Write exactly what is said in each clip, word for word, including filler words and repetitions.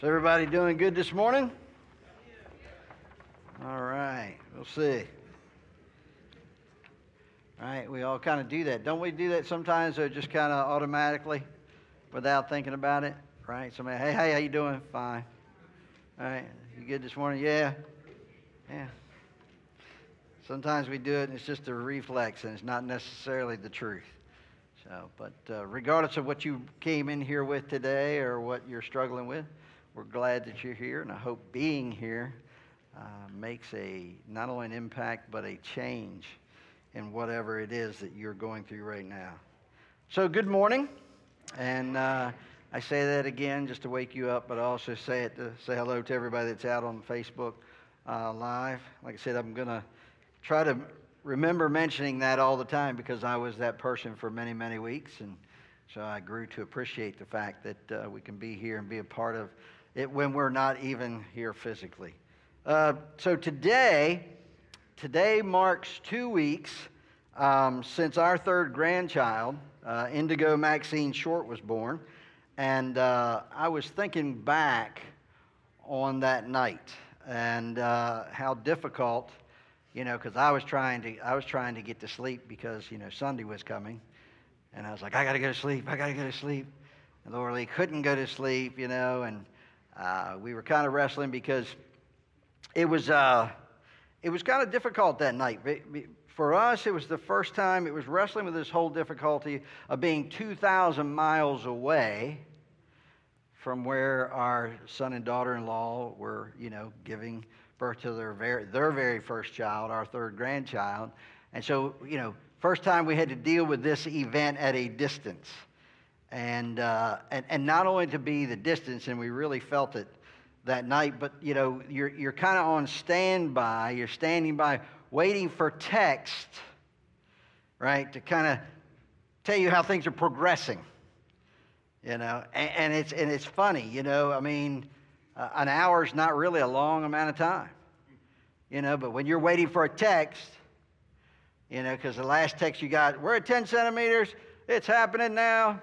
Is everybody doing good this morning? All right, we'll see. All right, we all kind of do that. Don't we do that sometimes, or just kind of automatically without thinking about it? Right? Somebody, hey, hey, how you doing? Fine. All right, you good this morning? Yeah. Yeah. Sometimes we do it, and it's just a reflex, and it's not necessarily the truth. So, but uh, regardless of what you came in here with today or what you're struggling with, we're glad that you're here, and I hope being here uh, makes a not only an impact but a change in whatever it is that you're going through right now. So, good morning, and uh, I say that again just to wake you up, but I also say it to say hello to everybody that's out on Facebook uh, Live. Like I said, I'm going to try to remember mentioning that all the time because I was that person for many, many weeks, and so I grew to appreciate the fact that uh, we can be here and be a part of it when we're not even here physically. Uh, so today, today marks two weeks um, since our third grandchild, uh, Indigo Maxine Short, was born, and uh, I was thinking back on that night and uh, how difficult. You know, because I was trying to, I was trying to get to sleep because you know Sunday was coming, and I was like, I got to go to sleep, I got to go to sleep, and Laura Lee couldn't go to sleep, you know, and uh, we were kind of wrestling because it was, uh, it was kind of difficult that night. For us, it was the first time it was wrestling with this whole difficulty of being two thousand miles away from where our son and daughter-in-law were, you know, giving birth to their very, their very first child, our third grandchild. And so, you know, first time we had to deal with this event at a distance. And, uh, and, and not only to be the distance, and we really felt it that night, but, you know, you're, you're kind of on standby, you're standing by waiting for text, right, to kind of tell you how things are progressing, you know. And, and, it's, and it's funny, you know, I mean, Uh, an hour is not really a long amount of time, you know, but when you're waiting for a text, you know, because the last text you got, we're at ten centimeters, it's happening now,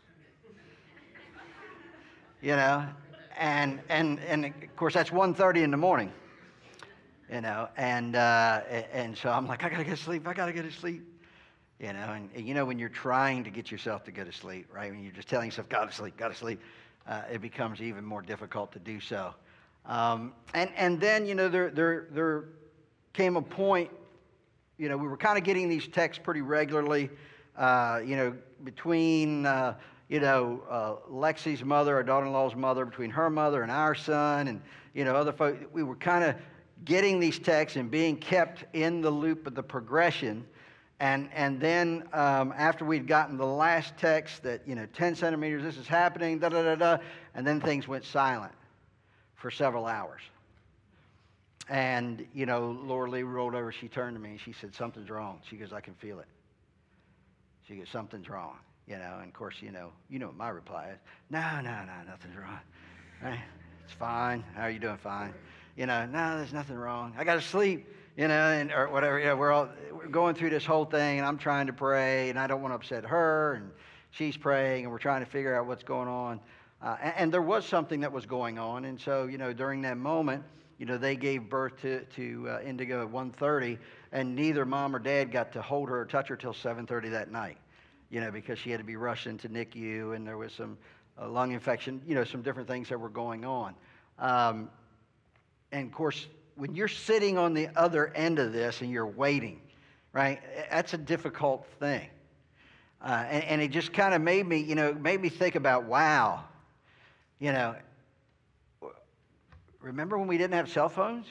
you know, and, and, and of course that's one thirty in the morning, you know, and, uh, and so I'm like, I got to get to sleep, I got to get to sleep, you know, and, and you know when you're trying to get yourself to go to sleep, right, when you're just telling yourself, got to sleep, got to sleep, Uh, it becomes even more difficult to do so. Um, and, and then, you know, there, there, there came a point, you know, we were kind of getting these texts pretty regularly, uh, you know, between, uh, you know, uh, Lexi's mother, our daughter-in-law's mother, between her mother and our son, and, you know, other folks. We were kind of getting these texts and being kept in the loop of the progression. And and then um, after we'd gotten the last text that, you know, ten centimeters, this is happening, da da da da, and then things went silent for several hours. And, you know, Laura Lee rolled over, she turned to me, and she said, something's wrong. She goes, I can feel it. She goes, something's wrong, you know. And, of course, you know, you know what my reply is. No, no, no, nothing's wrong. Right? It's fine. How are you doing? Fine. You know, no, there's nothing wrong. I got to sleep. You know, and or whatever. You know, we're all we're going through this whole thing, and I'm trying to pray, and I don't want to upset her, and she's praying, and we're trying to figure out what's going on. Uh, and, and there was something that was going on, and so you know, during that moment, you know, they gave birth to to uh, Indigo at one thirty, and neither mom or dad got to hold her or touch her till seven thirty that night. You know, because she had to be rushed into N I C U, and there was some uh, lung infection. You know, some different things that were going on, um, and of course, when you're sitting on the other end of this and you're waiting, right, that's a difficult thing. Uh, and, and it just kind of made me, you know, made me think about, wow, you know, remember when we didn't have cell phones,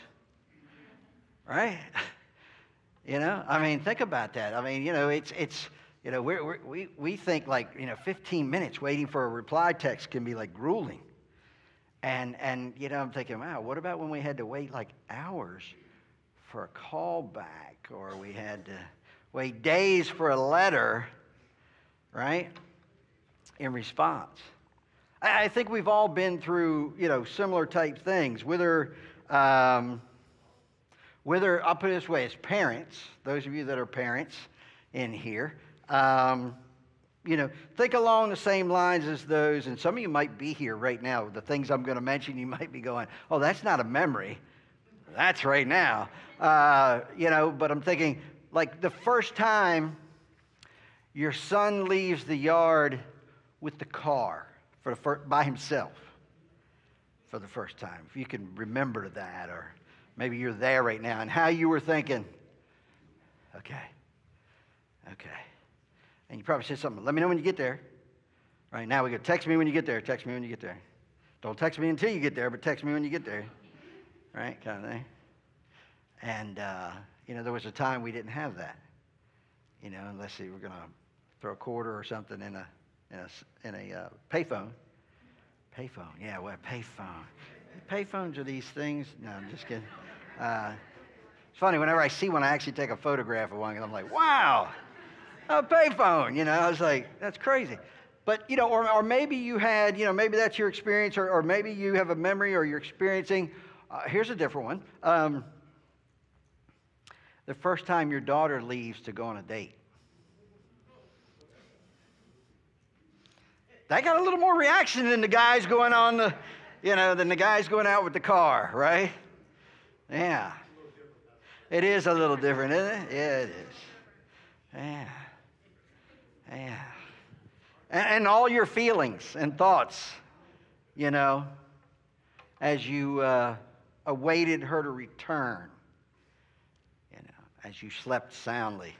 right? You know, I mean, think about that. I mean, you know, it's, it's you know, we're, we're, we we think like, you know, fifteen minutes waiting for a reply text can be like grueling. And, and you know, I'm thinking, wow, what about when we had to wait like hours for a call back, or we had to wait days for a letter, right, in response? I, I think we've all been through, you know, similar type things. Whether, um, whether I'll put it this way, as parents, those of you that are parents in here, um, you know, think along the same lines as those. And some of you might be here right now. The things I'm going to mention, you might be going, oh, that's not a memory. That's right now. Uh, you know, but I'm thinking, like the first time your son leaves the yard with the car for the fir- by himself for the first time. If you can remember that, or maybe you're there right now, and how you were thinking, okay, okay. And you probably said something, let me know when you get there. Right now we go, text me when you get there, text me when you get there. Don't text me until you get there, but text me when you get there. Right, kind of thing. And, uh, you know, there was a time we didn't have that. You know, unless we were going to throw a quarter or something in a in a, in a uh, payphone. Payphone, yeah, well, payphone. Payphones are these things. No, I'm just kidding. Uh, it's funny, whenever I see one, I actually take a photograph of one, and I'm like, wow, a payphone. You know, I was like, that's crazy. But, you know, or, or maybe you had, you know, maybe that's your experience, or, or maybe you have a memory, or you're experiencing. Uh, here's a different one. Um, the first time your daughter leaves to go on a date. That got a little more reaction than the guys going on the, you know, than the guys going out with the car, right? Yeah. It is a little different, isn't it? Yeah, it is. Yeah. Yeah. And, and all your feelings and thoughts, you know, as you uh, awaited her to return, you know, as you slept soundly,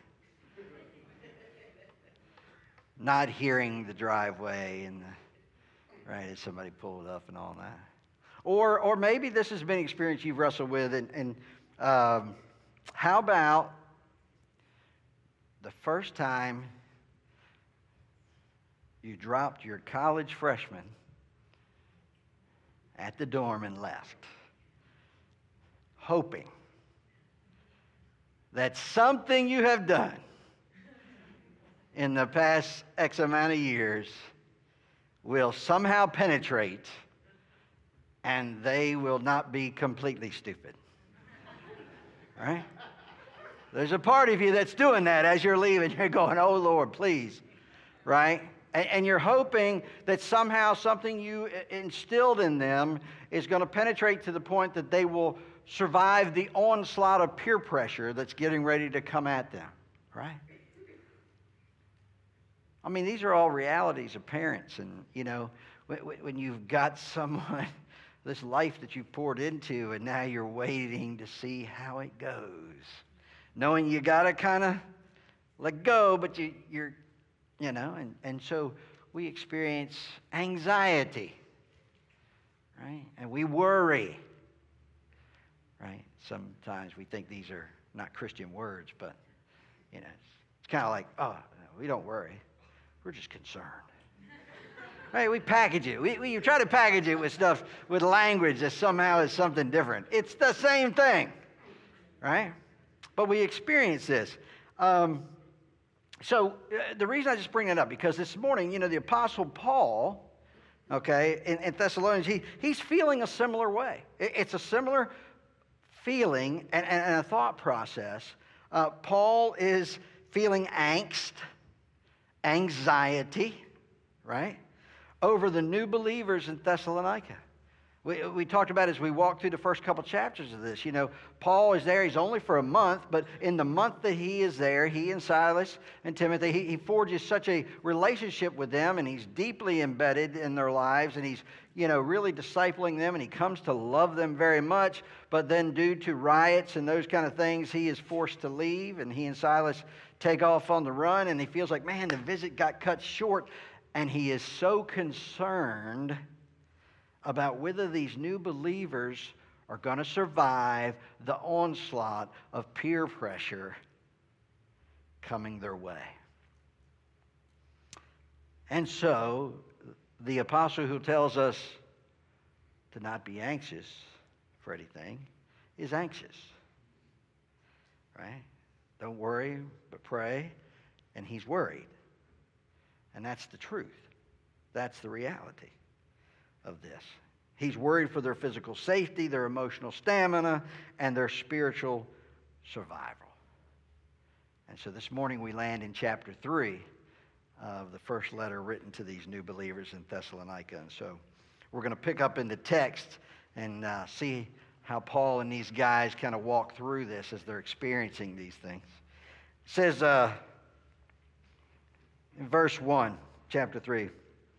not hearing the driveway and the, right as somebody pulled up and all that. Or or maybe this has been an experience you've wrestled with, and, and um, how about the first time you dropped your college freshman at the dorm and left, hoping that something you have done in the past X amount of years will somehow penetrate and they will not be completely stupid. Right? There's a part of you that's doing that as you're leaving. You're going, oh, Lord, please. Right? And, and you're hoping that somehow something you instilled in them is going to penetrate to the point that they will survive the onslaught of peer pressure that's getting ready to come at them. Right? I mean, these are all realities of parents. And, you know, when, when you've got someone, this life that you poured into, and now you're waiting to see how it goes. Knowing you got to kind of let go, but you, you're, you know, and, and so we experience anxiety, right? And we worry, right? Sometimes we think these are not Christian words, but, you know, it's, it's kind of like, oh, we don't worry. We're just concerned. Right? We package it. We, we try to package it with stuff, with language that somehow is something different. It's the same thing, right? But we experience this. Um, so uh, the reason I just bring that up, because this morning, you know, the Apostle Paul, okay, in, in Thessalonians, he, he's feeling a similar way. It, it's a similar feeling and, and, and a thought process. Uh, Paul is feeling angst, anxiety, right, over the new believers in Thessalonica. We, we talked about as we walked through the first couple chapters of this, you know, Paul is there. He's only for a month, but in the month that he is there, he and Silas and Timothy, he, he forges such a relationship with them, and he's deeply embedded in their lives, and he's, you know, really discipling them, and he comes to love them very much. But then due to riots and those kind of things, he is forced to leave, and he and Silas take off on the run, and he feels like, man, the visit got cut short, and he is so concerned about whether these new believers are going to survive the onslaught of peer pressure coming their way. And so, the apostle who tells us to not be anxious for anything is anxious. Right? Don't worry, but pray. And he's worried. And that's the truth. That's the reality of this. He's worried for their physical safety, their emotional stamina, and their spiritual survival. And so this morning we land in chapter three of the first letter written to these new believers in Thessalonica. And so we're going to pick up in the text and uh, see how Paul and these guys kind of walk through this as they're experiencing these things. It says uh, in verse one, chapter three,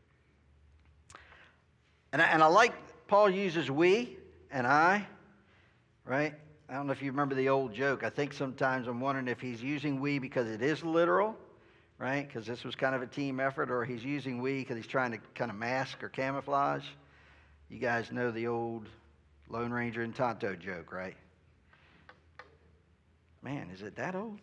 and I, and I like Paul uses we and I, right? I don't know if you remember the old joke. I think sometimes I'm wondering if he's using we because it is literal, right? Because this was kind of a team effort, or he's using we because he's trying to kind of mask or camouflage. You guys know the old Lone Ranger and Tonto joke, right? Man, is it that old?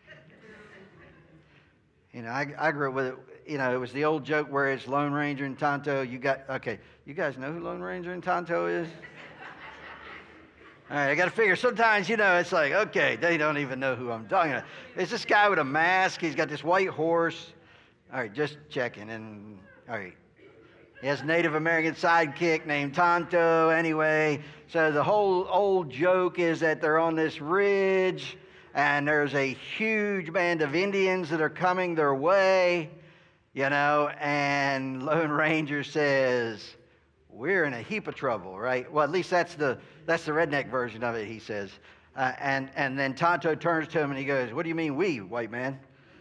You know, I, I grew up with it. You know, it was the old joke where it's Lone Ranger and Tonto. You got, okay, you guys know who Lone Ranger and Tonto is? All right, I got to figure. Sometimes, you know, it's like, okay, they don't even know who I'm talking about. It's this guy with a mask. He's got this white horse. All right, just checking. And, all right, he has a Native American sidekick named Tonto anyway. So the whole old joke is that they're on this ridge, and there's a huge band of Indians that are coming their way, you know, and Lone Ranger says, we're in a heap of trouble, right? Well, at least that's the that's the redneck version of it, he says. Uh, and, and then Tonto turns to him and he goes, what do you mean we, white man?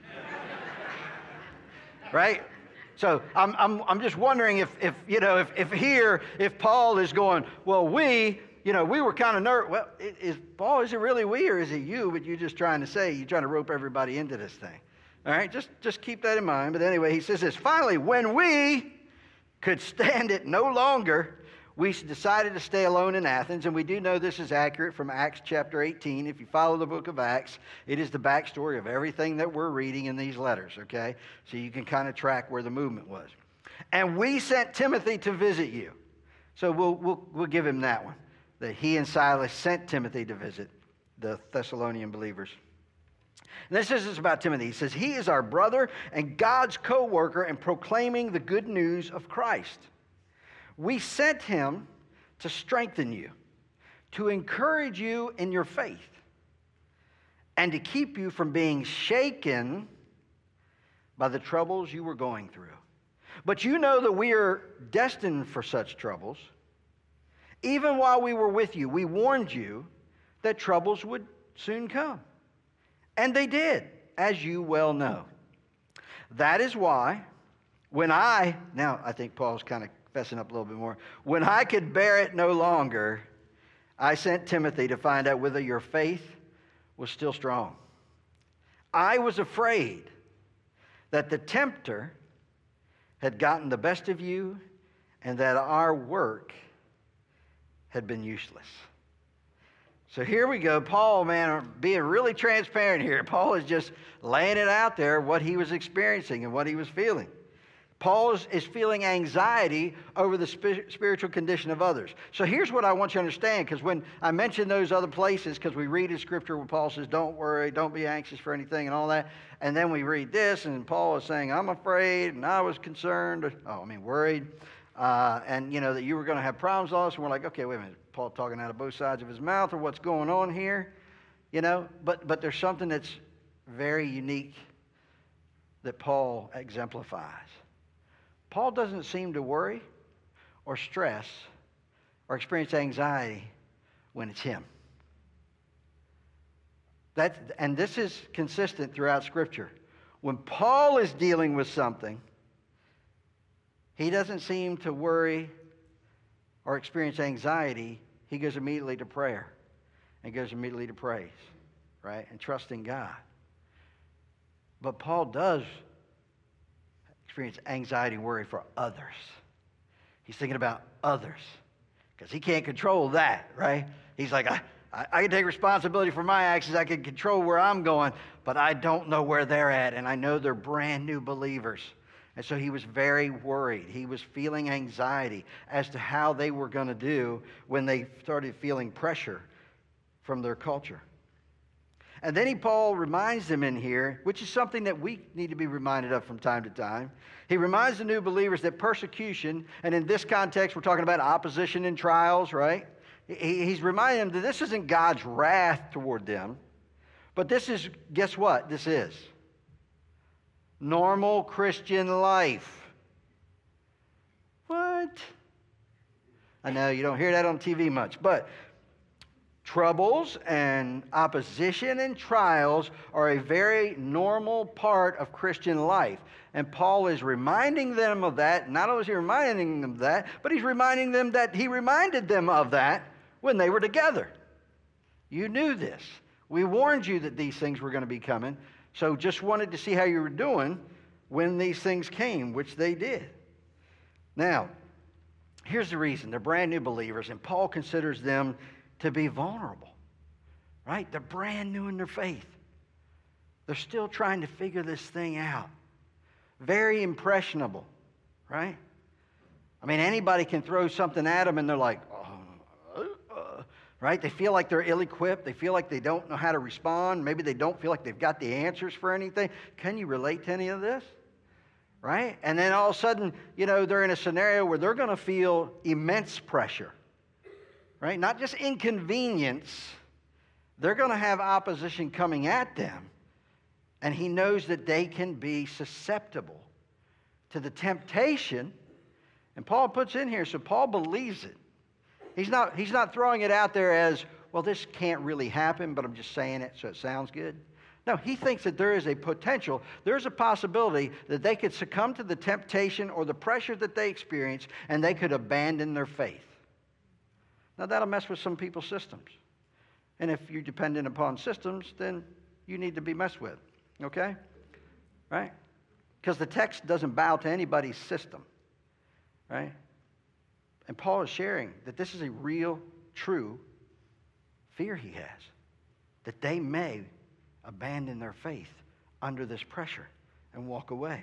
Right? So I'm I'm I'm just wondering if, if you know, if, if here, if Paul is going, well, we, you know, we were kind of nervous. Well, is Paul, is it really we or is it you? But you're just trying to say, you're trying to rope everybody into this thing. All right, just, just keep that in mind. But anyway, he says this, finally, when we could stand it no longer, we decided to stay alone in Athens. And we do know this is accurate from Acts chapter eighteen. If you follow the book of Acts, it is the backstory of everything that we're reading in these letters, okay? So you can kind of track where the movement was. And we sent Timothy to visit you. So we'll, we'll, we'll give him that one, that he and Silas sent Timothy to visit the Thessalonian believers. And this is about Timothy. He says, he is our brother and God's co-worker in proclaiming the good news of Christ. We sent him to strengthen you, to encourage you in your faith, and to keep you from being shaken by the troubles you were going through. But you know that we are destined for such troubles. Even while we were with you, we warned you that troubles would soon come. And they did, as you well know. That is why, when I, now I think Paul's kind of fessing up a little bit more. When I could bear it no longer, I sent Timothy to find out whether your faith was still strong. I was afraid that the tempter had gotten the best of you and that our work had been useless. So here we go. Paul, man, being really transparent here. Paul is just laying it out there, what he was experiencing and what he was feeling. Paul is, is feeling anxiety over the spi- spiritual condition of others. So here's what I want you to understand, because when I mention those other places, because we read in Scripture where Paul says, don't worry, don't be anxious for anything and all that, and then we read this, and Paul is saying, I'm afraid, and I was concerned, oh, I mean, worried, uh, and, you know, that you were going to have problems with us, and we're like, okay, wait a minute, Paul talking out of both sides of his mouth, or what's going on here, you know, but, but there's something that's very unique that Paul exemplifies. Paul doesn't seem to worry or stress or experience anxiety when it's him. That, and this is consistent throughout Scripture. When Paul is dealing with something, he doesn't seem to worry or experience anxiety. He goes immediately to prayer and goes immediately to praise, right? And trusting God. But Paul does experience anxiety and worry for others. He's thinking about others because he can't control that, right? He's like, I, I, I can take responsibility for my actions. I can control where I'm going, but I don't know where they're at, and I know they're brand new believers. And so he was very worried. He was feeling anxiety as to how they were going to do when they started feeling pressure from their culture. And then he, Paul reminds them in here, which is something that we need to be reminded of from time to time. He reminds the new believers that persecution, and in this context, we're talking about opposition and trials, right? He, he's reminding them that this isn't God's wrath toward them, but this is, guess what? This is normal Christian life. What? I know you don't hear that on T V much, but troubles and opposition and trials are a very normal part of Christian life. And Paul is reminding them of that. Not only is he reminding them of that, but he's reminding them that he reminded them of that when they were together. You knew this. We warned you that these things were going to be coming, so just wanted to see how you were doing when these things came, which they did. Now, here's the reason. They're brand new believers, and Paul considers them to be vulnerable, right? They're brand new in their faith. They're still trying to figure this thing out. Very impressionable, right? I mean, anybody can throw something at them, and they're like, oh, uh, right? They feel like they're ill-equipped. They feel like they don't know how to respond. Maybe they don't feel like they've got the answers for anything. Can you relate to any of this? Right? And then all of a sudden, you know, they're in a scenario where they're going to feel immense pressure. Right? Not just inconvenience. They're going to have opposition coming at them. And he knows that they can be susceptible to the temptation. And Paul puts in here, so Paul believes it. He's not, he's not throwing it out there as, well, this can't really happen, but I'm just saying it so it sounds good. No, he thinks that there is a potential, there's a possibility that they could succumb to the temptation or the pressure that they experience, and they could abandon their faith. Now, that'll mess with some people's systems. And if you're dependent upon systems, then you need to be messed with, okay? Right? Because the text doesn't bow to anybody's system, right? And Paul is sharing that this is a real, true fear he has, that they may abandon their faith under this pressure and walk away.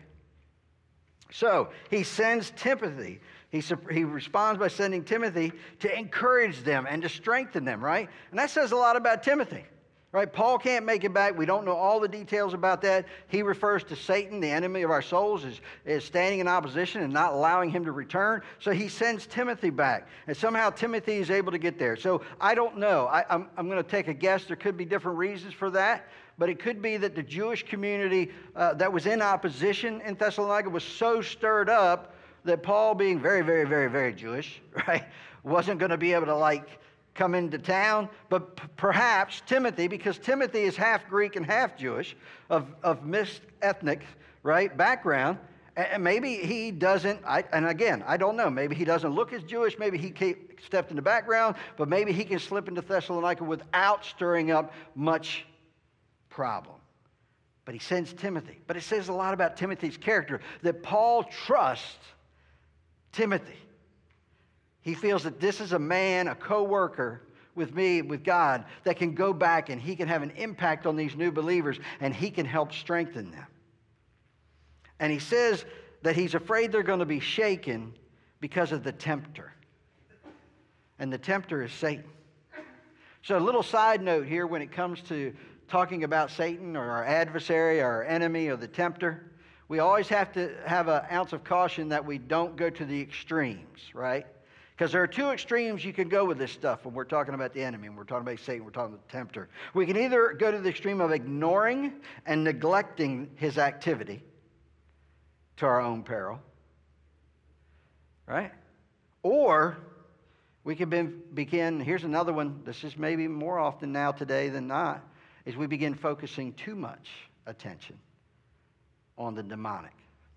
So he sends Timothy. He, he responds by sending Timothy to encourage them and to strengthen them, right? And that says a lot about Timothy, right? Paul can't make it back. We don't know all the details about that. He refers to Satan, the enemy of our souls, as, as standing in opposition and not allowing him to return. So he sends Timothy back. And somehow Timothy is able to get there. So I don't know. I, I'm, I'm going to take a guess. There could be different reasons for that. But it could be that the Jewish community uh, that was in opposition in Thessalonica was so stirred up that Paul, being very, very, very, very Jewish, right, wasn't going to be able to, like, come into town. But p- perhaps Timothy, because Timothy is half Greek and half Jewish, of, of mixed ethnic, right, background, and maybe he doesn't, I, and again, I don't know, maybe he doesn't look as Jewish, maybe he keep, stepped in the background, but maybe he can slip into Thessalonica without stirring up much problem. But he sends Timothy. But it says a lot about Timothy's character, that Paul trusts Timothy. He feels that this is a man, a co-worker with me, with God, that can go back and he can have an impact on these new believers and he can help strengthen them. And he says that he's afraid they're going to be shaken because of the tempter. And the tempter is Satan. So a little side note here when it comes to talking about Satan or our adversary or our enemy or the tempter, we always have to have an ounce of caution that we don't go to the extremes, right? Because there are two extremes you can go with this stuff when we're talking about the enemy, when we're talking about Satan, we're talking about the tempter. We can either go to the extreme of ignoring and neglecting his activity to our own peril, right? Or we can be, begin, here's another one, this is maybe more often now today than not, is we begin focusing too much attention on the demonic.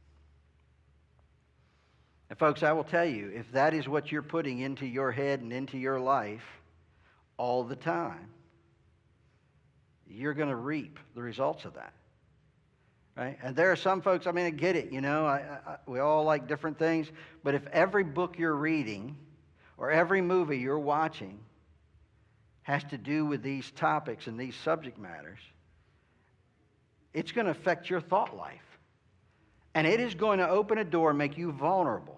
And folks, I will tell you, if that is what you're putting into your head and into your life all the time, you're going to reap the results of that. Right? And there are some folks, I mean, I get it, you know, I, I, we all like different things, but if every book you're reading or every movie you're watching has to do with these topics and these subject matters, it's going to affect your thought life. And it is going to open a door and make you vulnerable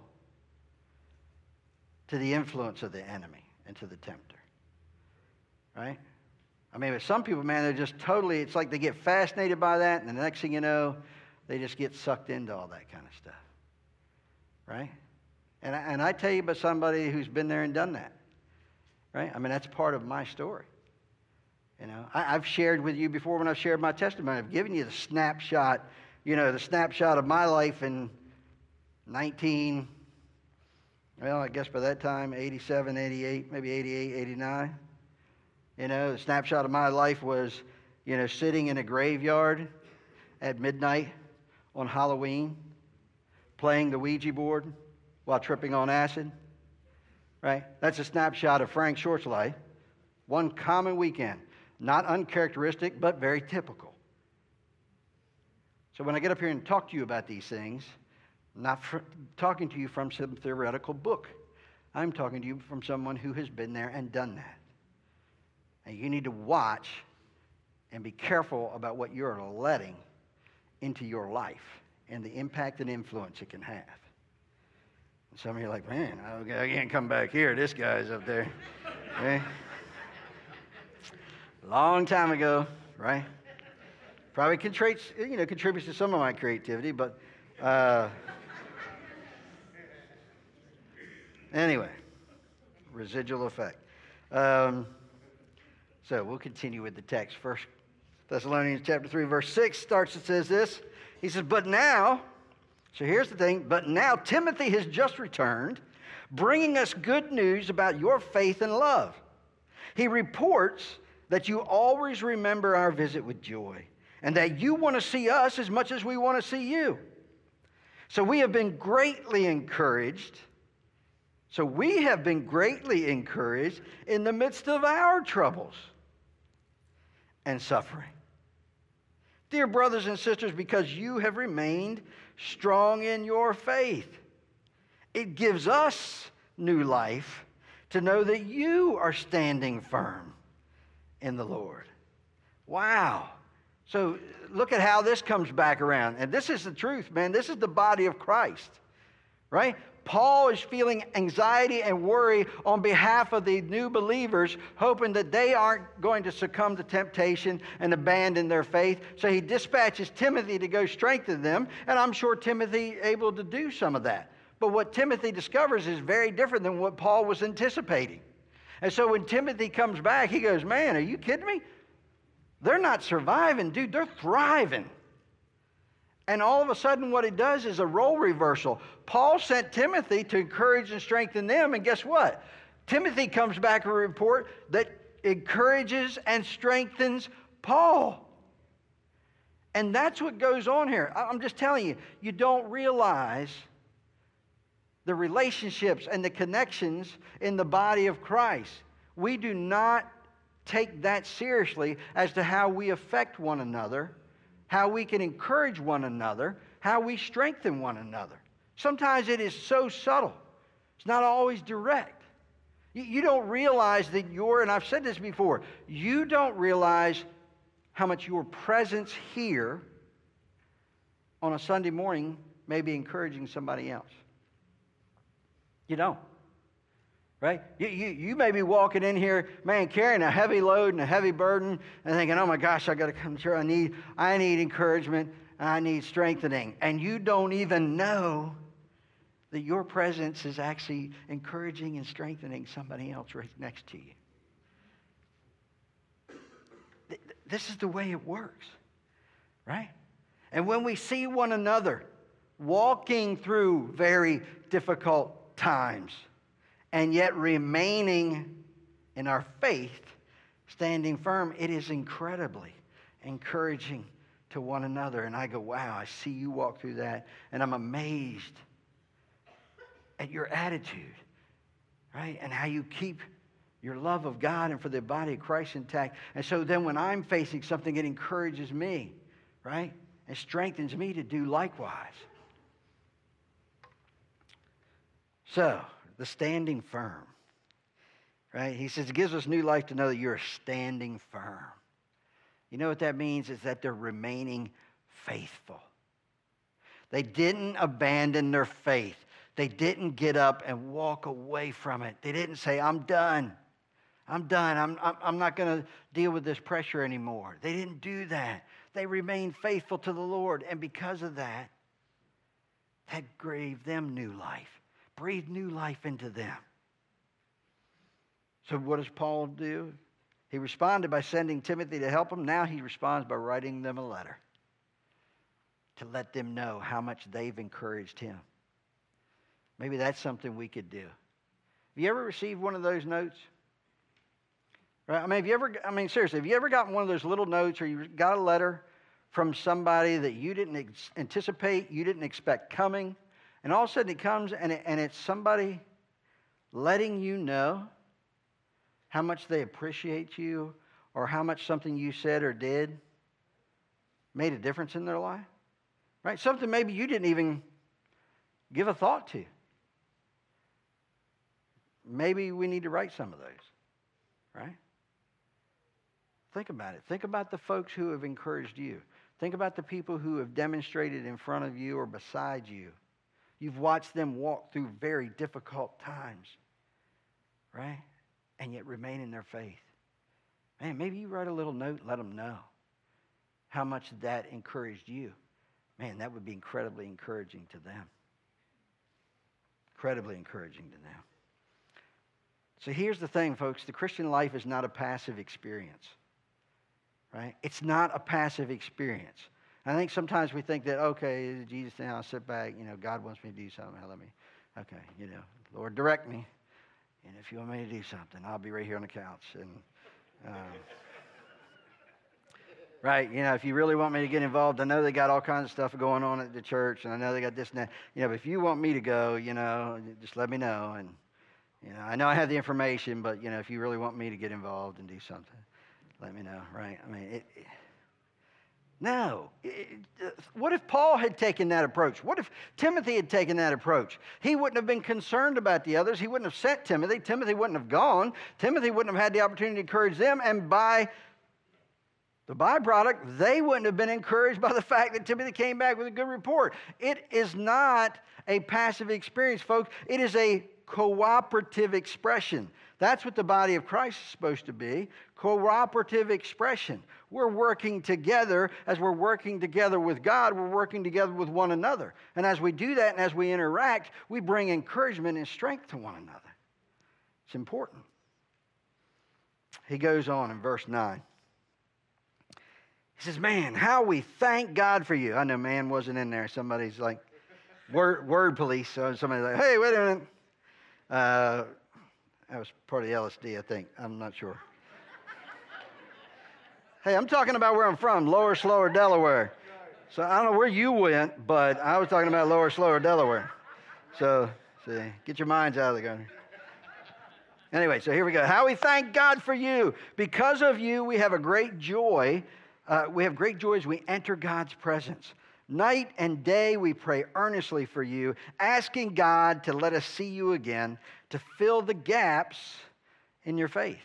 to the influence of the enemy and to the tempter. Right? I mean, but some people, man, they're just totally, it's like they get fascinated by that, and the next thing you know, they just get sucked into all that kind of stuff. Right? And I, and I tell you about somebody who's been there and done that. Right? I mean, that's part of my story. You know, I, I've shared with you before when I've shared my testimony. I've given you the snapshot you know, the snapshot of my life in nineteen, well, I guess by that time, eighty-seven, eighty-eight, maybe eighty-eight, eighty-nine. You know, the snapshot of my life was, you know, sitting in a graveyard at midnight on Halloween, playing the Ouija board while tripping on acid, right? That's a snapshot of Frank Short's life. One common weekend. Not uncharacteristic, but very typical. So when I get up here and talk to you about these things, I'm not fr- talking to you from some theoretical book. I'm talking to you from someone who has been there and done that. And you need to watch and be careful about what you're letting into your life and the impact and influence it can have. And some of you are like, man, I can't come back here. This guy's up there. Okay? Long time ago, right? Probably contributes, you know, contributes to some of my creativity, but uh, anyway, residual effect. Um, so we'll continue with the text. First Thessalonians chapter three, verse six starts, it says this. He says, but now, so here's the thing, but now Timothy has just returned, bringing us good news about your faith and love. He reports that you always remember our visit with joy, and that you want to see us as much as we want to see you. So we have been greatly encouraged. So we have been greatly encouraged in the midst of our troubles and suffering. Dear brothers and sisters, because you have remained strong in your faith, it gives us new life to know that you are standing firm in the Lord. Wow. So look at how this comes back around. And this is the truth, man. This is the body of Christ, right? Paul is feeling anxiety and worry on behalf of the new believers, hoping that they aren't going to succumb to temptation and abandon their faith. So he dispatches Timothy to go strengthen them, and I'm sure Timothy able to do some of that. But what Timothy discovers is very different than what Paul was anticipating. And so when Timothy comes back, he goes, man, are you kidding me? They're not surviving, dude. They're thriving. And all of a sudden what it does is a role reversal. Paul sent Timothy to encourage and strengthen them, and guess what? Timothy comes back with a report that encourages and strengthens Paul. And that's what goes on here. I'm just telling you, you don't realize the relationships and the connections in the body of Christ. We do not take that seriously as to how we affect one another, how we can encourage one another, how we strengthen one another. Sometimes it is so subtle. It's not always direct. You, you don't realize that you're, and I've said this before, you don't realize how much your presence here on a Sunday morning may be encouraging somebody else. You don't. Right? You, you, you may be walking in here, man, carrying a heavy load and a heavy burden and thinking, oh my gosh, I got to come here. I need, I need encouragement. I need strengthening. And you don't even know that your presence is actually encouraging and strengthening somebody else right next to you. This is the way it works. Right? And when we see one another walking through very difficult times, and yet remaining in our faith, standing firm, it is incredibly encouraging to one another. And I go, wow, I see you walk through that, and I'm amazed at your attitude, right? And how you keep your love of God and for the body of Christ intact. And so then when I'm facing something, it encourages me, right? It strengthens me to do likewise. So, the standing firm, right? He says it gives us new life to know that you're standing firm. You know what that means? Is that they're remaining faithful. They didn't abandon their faith. They didn't get up and walk away from it. They didn't say, I'm done. I'm done. I'm, I'm, I'm not going to deal with this pressure anymore. They didn't do that. They remained faithful to the Lord. And because of that, that gave them new life. Breathe new life into them. So what does Paul do? He responded by sending Timothy to help him. Now he responds by writing them a letter. to let them know how much they've encouraged him. Maybe that's something we could do. Have you ever received one of those notes? Right? I mean, have you ever, I mean, seriously, have you ever gotten one of those little notes or you got a letter from somebody that you didn't ex- anticipate, you didn't expect coming, and all of a sudden it comes and, it, and it's somebody letting you know how much they appreciate you or how much something you said or did made a difference in their life? Right? Something maybe you didn't even give a thought to. Maybe we need to write some of those, right? Think about it. Think about the folks who have encouraged you. Think about the people who have demonstrated in front of you or beside you. You've watched them walk through very difficult times, right? And yet remain in their faith. Man, maybe you write a little note and let them know how much that encouraged you. Man, that would be incredibly encouraging to them. Incredibly encouraging to them. So here's the thing, folks. The Christian life is not a passive experience, right? It's not a passive experience. I think sometimes we think that, okay, Jesus, now I'll sit back. You know, God wants me to do something. Let me, okay, you know, Lord, direct me. And if you want me to do something, I'll be right here on the couch. And, um, right, you know, if you really want me to get involved, I know they got all kinds of stuff going on at the church, and I know they got this and that. You know, but if you want me to go, you know, just let me know. And, you know, I know I have the information, but, you know, if you really want me to get involved and do something, let me know, right? I mean, it, it, no. It, what if Paul had taken that approach? What if Timothy had taken that approach? He wouldn't have been concerned about the others. He wouldn't have sent Timothy. Timothy wouldn't have gone. Timothy wouldn't have had the opportunity to encourage them. And by the byproduct, they wouldn't have been encouraged by the fact that Timothy came back with a good report. It is not a passive experience, folks. It is a cooperative expression. That's what the body of Christ is supposed to be. Cooperative expression. We're working together. As we're working together with God, we're working together with one another. And as we do that and as we interact, we bring encouragement and strength to one another. It's important. He goes on in verse nine. He says, man, how we thank God for you. I know man wasn't in there. Somebody's like, word, word police. So somebody's like, hey, wait a minute. Uh, that was part of the L S D, I think. I'm not sure. Hey, I'm talking about where I'm from, Lower Slower, Delaware. So I don't know where you went, but I was talking about Lower Slower, Delaware. So, see, get your minds out of the gutter. Anyway, so here we go. How we thank God for you. Because of you, we have a great joy. Uh, we have great joy as we enter God's presence. Night and day we pray earnestly for you, asking God to let us see you again, to fill the gaps in your faith.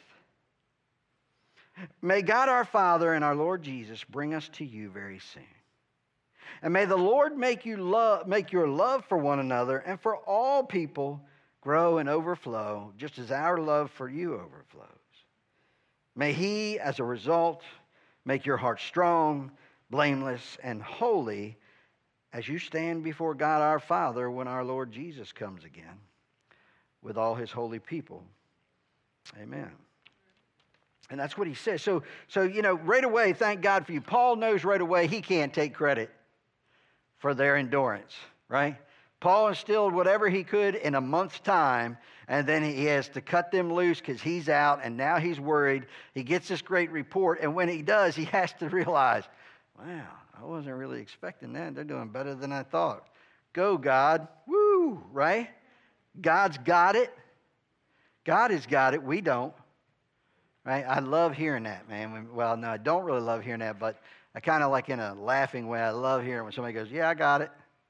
May God our Father and our Lord Jesus bring us to you very soon. And may the Lord make you love, make your love for one another and for all people grow and overflow, just as our love for you overflows. May He, as a result, make your heart strong, blameless, and holy as you stand before God our Father when our Lord Jesus comes again with all His holy people. Amen. And that's what he says. So, so, you know, right away, thank God for you. Paul knows right away he can't take credit for their endurance, right? Paul instilled whatever he could in a month's time, and then he has to cut them loose because he's out, and now he's worried. He gets this great report, and when he does, he has to realize, wow, I wasn't really expecting that. They're doing better than I thought. Go, God. Woo, right? God's got it. God has got it. We don't. Right? I love hearing that, man. Well, no, I don't really love hearing that, but I kind of like in a laughing way. I love hearing when somebody goes, yeah, I got it.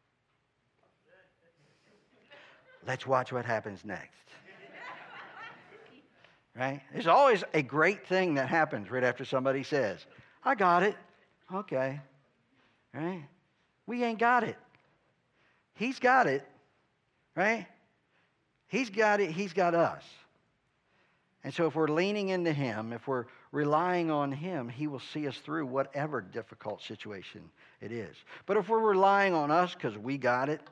Let's watch what happens next. Right? There's always a great thing that happens right after somebody says, I got it. Okay. Right? We ain't got it. He's got it. Right? He's got it. He's got us. And so if we're leaning into Him, if we're relying on Him, He will see us through whatever difficult situation it is. But if we're relying on us because we got it,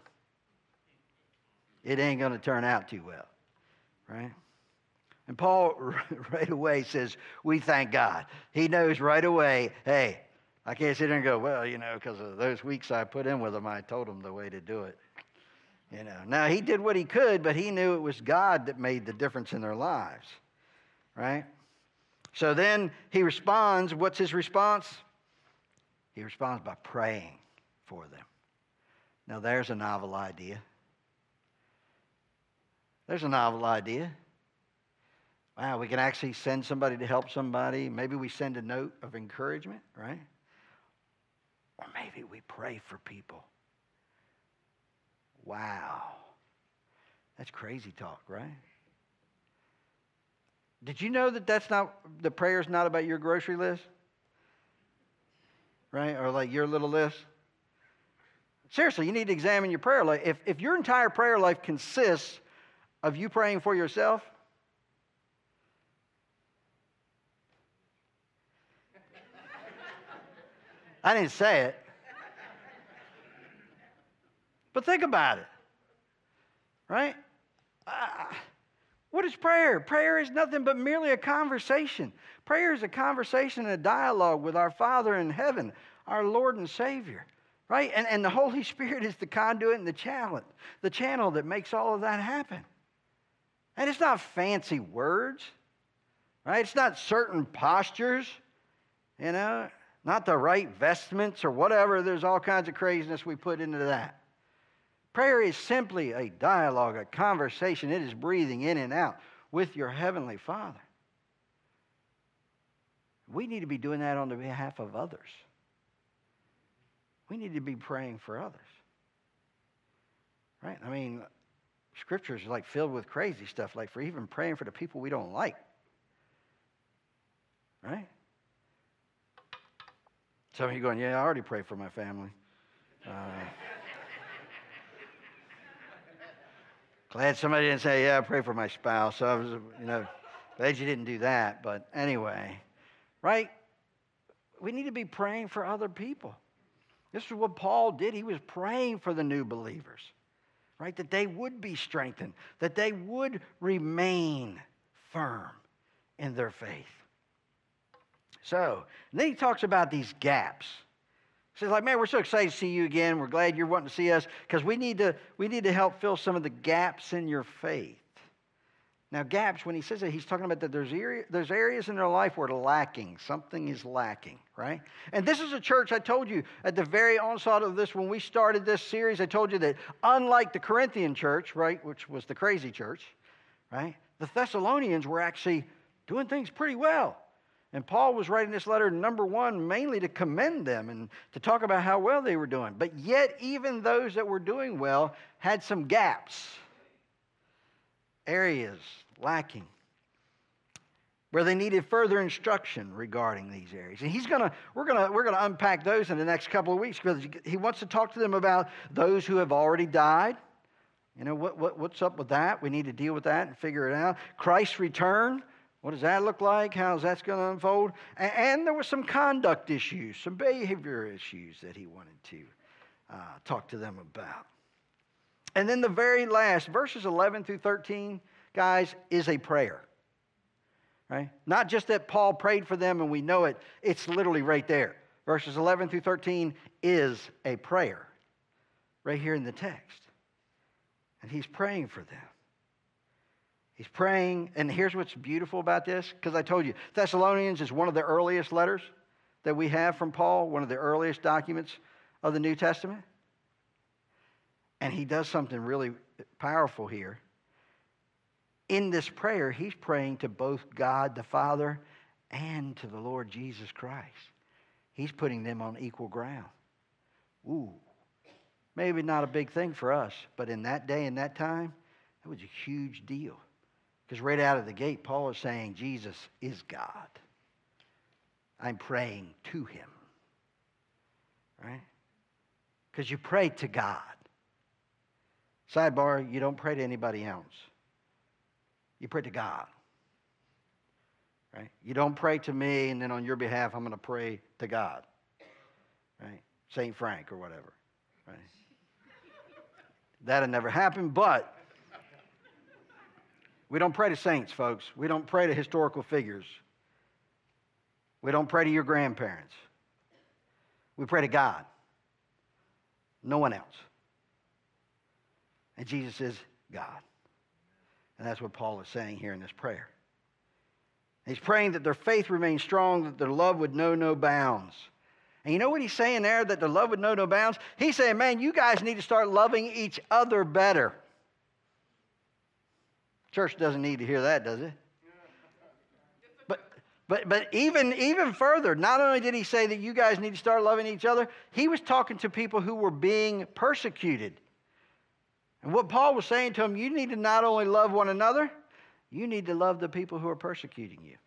it ain't going to turn out too well, right? And Paul right away says, we thank God. He knows right away, hey, I can't sit there and go, well, you know, because of those weeks I put in with him, I told him the way to do it. You know, now he did what he could, but he knew it was God that made the difference in their lives, right? So then he responds. What's his response? He responds by praying for them. Now there's a novel idea. There's a novel idea. Wow, we can actually send somebody to help somebody. Maybe we send a note of encouragement, right? Or maybe we pray for people. Wow. That's crazy talk, right? Did you know that that's not, the prayer's not about your grocery list? Right? Or like your little list? Seriously, you need to examine your prayer life. If, if your entire prayer life consists of you praying for yourself, I didn't say it. But think about it. Right? Uh, what is prayer? Prayer is nothing but merely a conversation. Prayer is a conversation and a dialogue with our Father in heaven, our Lord and Savior. Right? And, and the Holy Spirit is the conduit and the channel, the channel that makes all of that happen. And it's not fancy words. Right? It's not certain postures. You know, not the right vestments or whatever. There's all kinds of craziness we put into that. Prayer is simply a dialogue, a conversation. It is breathing in and out with your Heavenly Father. We need to be doing that on the behalf of others. We need to be praying for others. Right? I mean, Scripture is like filled with crazy stuff, like for even praying for the people we don't like. Right? Some of you going, yeah, I already pray for my family. Uh, glad somebody didn't say, yeah, I pray for my spouse. So I was, you know, glad you didn't do that. But anyway, right? We need to be praying for other people. This is what Paul did. He was praying for the new believers, right? That they would be strengthened, that they would remain firm in their faith. So, and then he talks about these gaps. He says, like, man, we're so excited to see you again. We're glad you're wanting to see us because we need to we need to help fill some of the gaps in your faith. Now, gaps, when he says that, he's talking about that there's area, there's areas in their life where lacking. Something is lacking, right? And this is a church, I told you at the very onset of this, when we started this series, I told you that unlike the Corinthian church, right, which was the crazy church, right, the Thessalonians were actually doing things pretty well. And Paul was writing this letter, number one, mainly to commend them and to talk about how well they were doing. But yet, even those that were doing well had some gaps, areas lacking, where they needed further instruction regarding these areas. And he's gonna, we're gonna, we're gonna unpack those in the next couple of weeks because he wants to talk to them about those who have already died. You know, what, what what's up with that? We need to deal with that and figure it out. Christ's return. What does that look like? How's that going to unfold? And, and there were some conduct issues, some behavior issues that he wanted to uh, talk to them about. And then the very last, verses eleven through thirteen, guys, is a prayer. Right? Not just that Paul prayed for them and we know it. It's literally right there. Verses eleven through thirteen is a prayer. Right here in the text. And he's praying for them. He's praying, and here's what's beautiful about this, because I told you, Thessalonians is one of the earliest letters that we have from Paul, one of the earliest documents of the New Testament. And he does something really powerful here. In this prayer, he's praying to both God the Father and to the Lord Jesus Christ. He's putting them on equal ground. Ooh, maybe not a big thing for us, but in that day and that time, it was a huge deal. Because right out of the gate, Paul is saying, Jesus is God. I'm praying to him. Right? Because you pray to God. Sidebar, you don't pray to anybody else. You pray to God. Right? You don't pray to me, and then on your behalf, I'm going to pray to God. Right? Saint Frank or whatever. Right? That'll never happen, but we don't pray to saints, folks. We don't pray to historical figures. We don't pray to your grandparents. We pray to God. No one else. And Jesus is God. And that's what Paul is saying here in this prayer. He's praying that their faith remains strong, that their love would know no bounds. And you know what he's saying there, that their love would know no bounds? He's saying, man, you guys need to start loving each other better. Church doesn't need to hear that, does it? But but but even, even further, not only did he say that you guys need to start loving each other, he was talking to people who were being persecuted. And what Paul was saying to them, you need to not only love one another, you need to love the people who are persecuting you.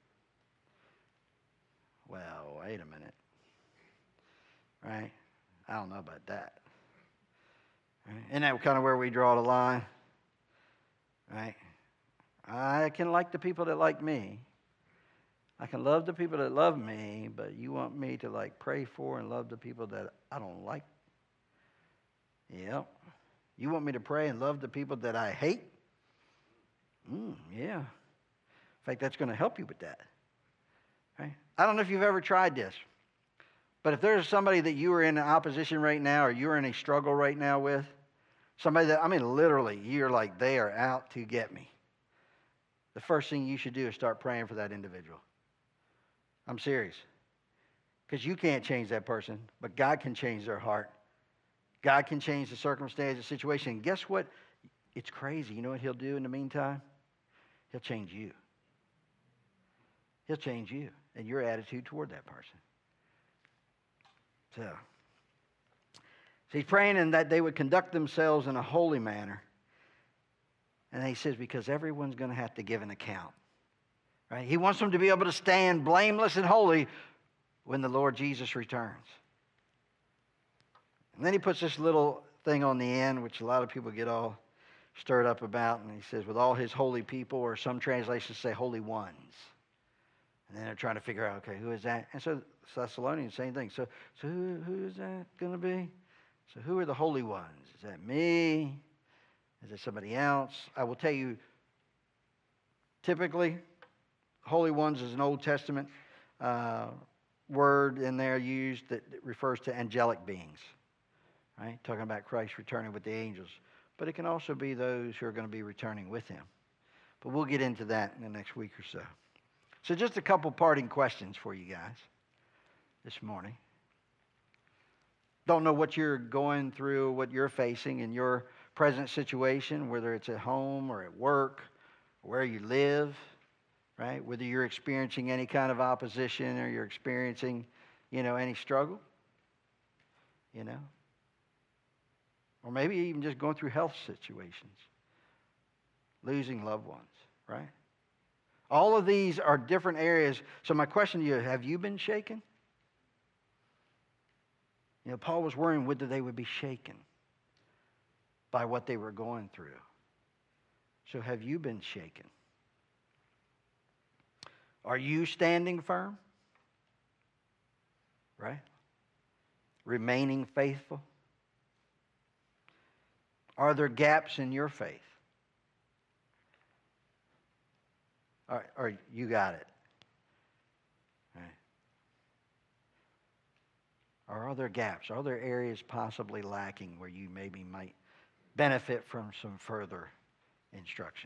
Well, wait a minute. Right? I don't know about that. Right? Isn't that kind of where we draw the line? Right? I can like the people that like me. I can love the people that love me, but you want me to like pray for and love the people that I don't like? Yep. You want me to pray and love the people that I hate? Mm, yeah. In fact, that's going to help you with that. Right? I don't know if you've ever tried this, but if there's somebody that you are in opposition right now, or you're in a struggle right now with, somebody that, I mean, literally, you're like, they are out to get me. The first thing you should do is start praying for that individual. I'm serious. Because you can't change that person, but God can change their heart. God can change the circumstance, the situation. And guess what? It's crazy. You know what he'll do in the meantime? He'll change you. He'll change you and your attitude toward that person. So, so he's praying in that they would conduct themselves in a holy manner. And he says, because everyone's going to have to give an account. Right? He wants them to be able to stand blameless and holy when the Lord Jesus returns. And then he puts this little thing on the end, which a lot of people get all stirred up about. And he says, with all his holy people, or some translations say holy ones. And then they're trying to figure out, okay, who is that? And so Thessalonians, same thing. So, so who, who is that going to be? So who are the holy ones? Is that me? Is it somebody else? I will tell you, typically, holy ones is an Old Testament uh, word in there used that, that refers to angelic beings. Right? Talking about Christ returning with the angels. But it can also be those who are going to be returning with him. But we'll get into that in the next week or so. So just a couple parting questions for you guys this morning. Don't know what you're going through, what you're facing in your present situation, whether it's at home or at work, or where you live, right? Whether you're experiencing any kind of opposition or you're experiencing, you know, any struggle, you know. Or maybe even just going through health situations, losing loved ones, right? All of these are different areas. So my question to you, have you been shaken? You know, Paul was worrying whether they would be shaken by what they were going through. So have you been shaken? Are you standing firm? Right? Remaining faithful? Are there gaps in your faith? Or, or you got it? Right. Or are there gaps? Are there areas possibly lacking where you maybe might benefit from some further instruction?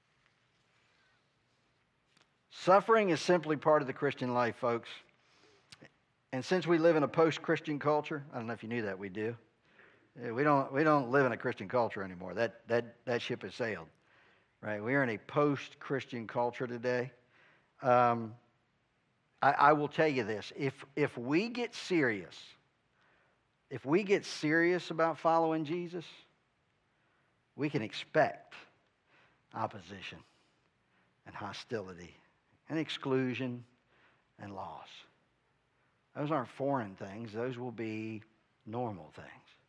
Suffering is simply part of the Christian life, folks. And since we live in a post-Christian culture, I don't know if you knew that, we do. We don't we don't live in a Christian culture anymore. That that that ship has sailed, right? We are in a post-Christian culture today. Um, I, I will tell you this: if if we get serious, if we get serious about following Jesus, we can expect opposition and hostility and exclusion and loss. Those aren't foreign things; those will be normal things.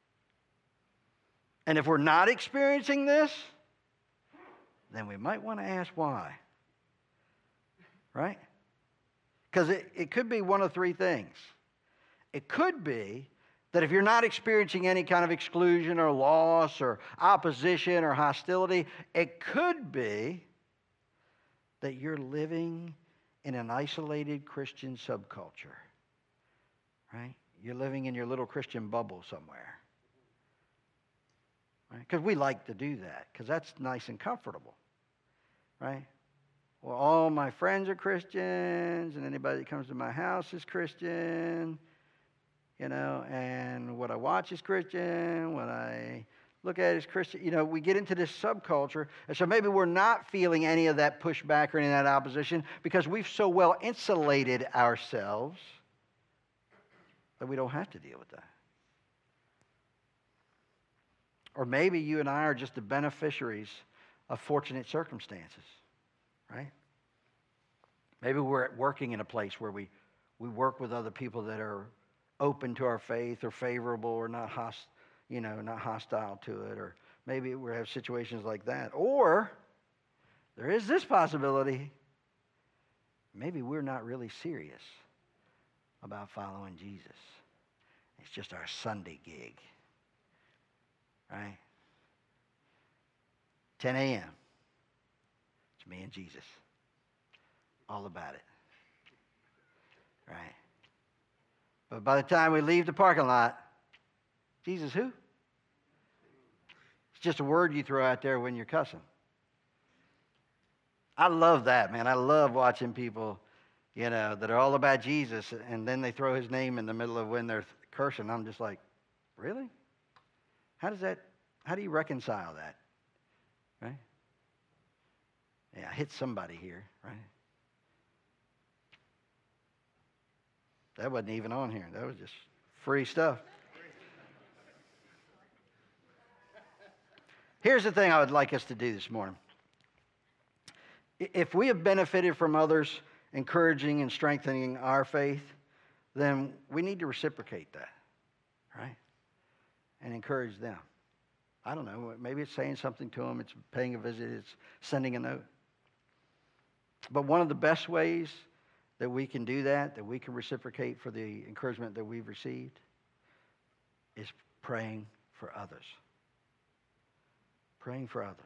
And if we're not experiencing this, then we might want to ask why. Right? Because it, it could be one of three things. It could be that if you're not experiencing any kind of exclusion or loss or opposition or hostility, it could be that you're living in an isolated Christian subculture. Right? you're living in your little Christian bubble somewhere. Because right? we like to do that, because that's nice and comfortable. Right? Well, all my friends are Christians, and anybody that comes to my house is Christian, you know, and what I watch is Christian, what I look at is Christian. You know, we get into this subculture, and so maybe we're not feeling any of that pushback or any of that opposition because we've so well insulated ourselves that we don't have to deal with that. Or maybe you and I are just the beneficiaries of fortunate circumstances, right? Maybe we're working in a place where we, we work with other people that are open to our faith or favorable or not hostile. You know, not hostile to it, or maybe we have situations like that. Or there is this possibility, maybe we're not really serious about following Jesus. It's just our Sunday gig, right? ten a.m. It's me and Jesus. All about it, right? But by the time we leave the parking lot, Jesus who? It's just a word you throw out there when you're cussing. I love that, man. I love watching people, you know, that are all about Jesus, and then they throw his name in the middle of when they're cursing. I'm just like, really? How does that, how do you reconcile that? Right? Yeah, I hit somebody here, right? That wasn't even on here. That was just free stuff. Here's the thing I would like us to do this morning. If we have benefited from others encouraging and strengthening our faith, then we need to reciprocate that, right? And encourage them. I don't know, maybe it's saying something to them, it's paying a visit, it's sending a note. But one of the best ways that we can do that, that we can reciprocate for the encouragement that we've received, is praying for others. Praying for others.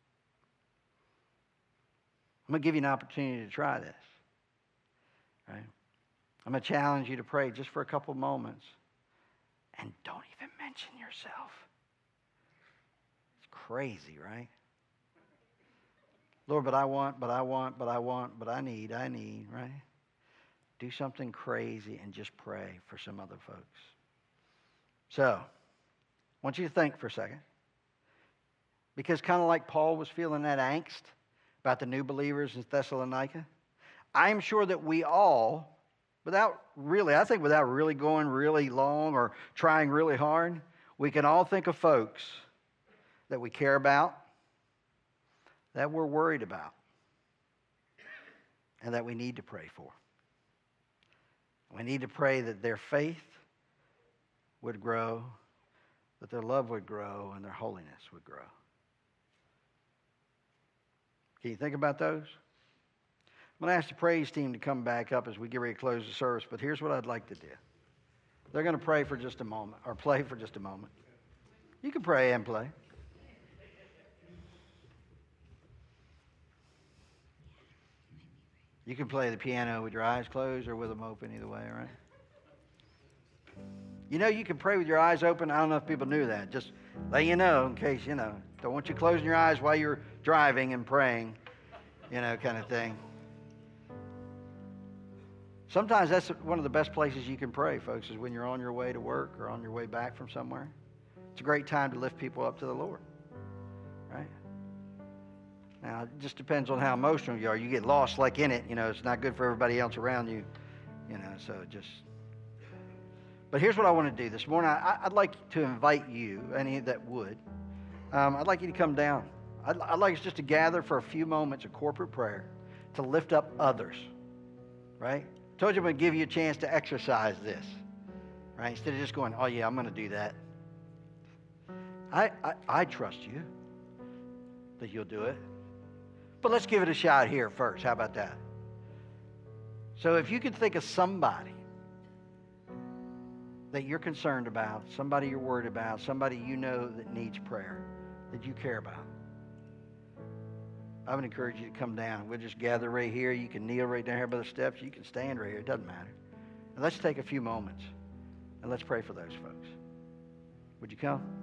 I'm going to give you an opportunity to try this. Right? I'm going to challenge you to pray just for a couple moments. And don't even mention yourself. It's crazy, right? Lord, but I want, but I want, but I want, but I need, I need, right? Do something crazy and just pray for some other folks. So, I want you to think for a second. Because kind of like Paul was feeling that angst about the new believers in Thessalonica, I'm sure that we all, without really, I think without really going really long or trying really hard, we can all think of folks that we care about, that we're worried about, and that we need to pray for. We need to pray that their faith would grow, that their love would grow, and their holiness would grow. Can you think about those? I'm going to ask the praise team to come back up as we get ready to close the service, but here's what I'd like to do. They're going to pray for just a moment, or play for just a moment. You can pray and play. You can play the piano with your eyes closed or with them open, either way, right? You know, you can pray with your eyes open. I don't know if people knew that. Just let you know in case, you know. Don't want you closing your eyes while you're driving and praying, you know, kind of thing. Sometimes that's one of the best places you can pray, folks, is when you're on your way to work or on your way back from somewhere. It's a great time to lift people up to the Lord, right? Now, it just depends on how emotional you are. You get lost like in it, you know, it's not good for everybody else around you, you know, so just... But here's what I want to do this morning. I, I'd like to invite you, any that would, um, I'd like you to come down. I'd, I'd like us just to gather for a few moments of corporate prayer to lift up others, right? I told you I'm going to give you a chance to exercise this, right? Instead of just going, oh, yeah, I'm going to do that. I, I, I trust you that you'll do it. But let's give it a shot here first. How about that? So if you could think of somebody that you're concerned about, somebody you're worried about, somebody you know that needs prayer, that you care about, I would encourage you to come down. We'll just gather right here. You can kneel right down here by the steps. You can stand right here. It doesn't matter. And let's take a few moments And let's pray for those folks. Would you come?